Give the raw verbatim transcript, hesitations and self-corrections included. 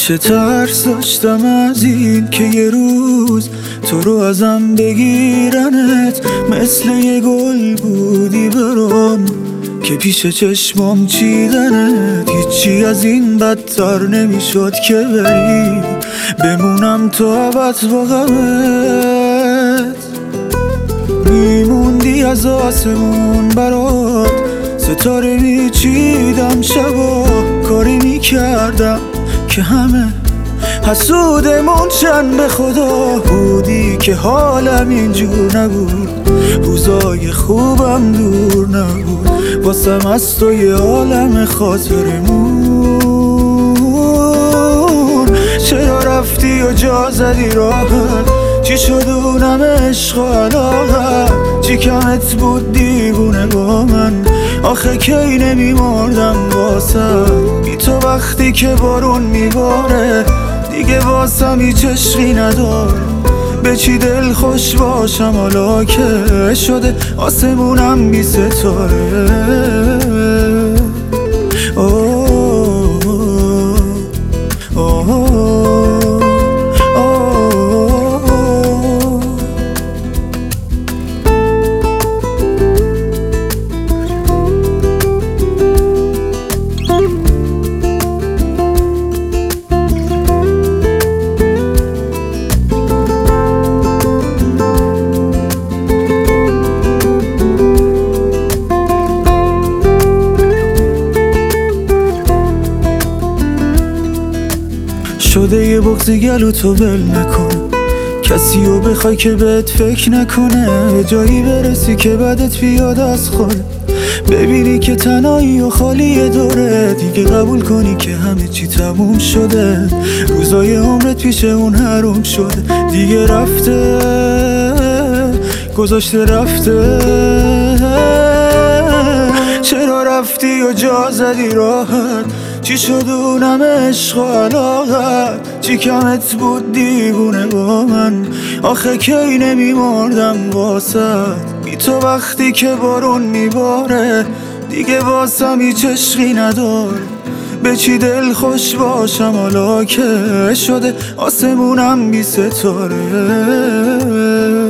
همیشه ترس داشتم از این که یه روز تو رو ازم بگیرنت، مثل یه گل بودی برام که پیش چشمام چیدنت. هیچی از این بدتر نمیشد که بری بمونم تا ابد با غمت. میموندی از آسمون برات ستاره میچیدم، شبا کاری میکردم که همه حسودمون چن. به خدا بودی که حالم اینجور نبود، روزای خوبم دور نبود، واسم از تو یه عالم خاطرمون. چرا رفتی و جا زدی راحت؟ چی شد اونم عشق و علاقت؟ چی کمت بود دیوونه با من؟ آخه کی نمیمردم واسه بی تو وقتی که بارون میباره دیگه واسم هیچ عشقی نداره. به چی دل خوش باشم حالا که شده آسمونم بی ستاره. اوه اوه اوه شده یه بغض گلو تو ول نکن، کسی رو بخوای که بهت فکر نکنه. جایی برسی که بدت بیاد از خود، ببینی که تنهایی و خالی دوره. دیگه قبول کنی که همه چی تموم شده، روزای عمرت پیش اون حروم شده. دیگه رفته گذاشته رفته. چرا رفتی و جا زدی راحت؟ چی شد اونم عشق و علاقت؟ چی کمت بود دیوونه با من؟ آخه کی نمیمردم واسد بی تو وقتی که بارون میباره دیگه واسم هیچ عشقی نداره. به چی دل خوش باشم حالا که شده آسمونم بی ستاره.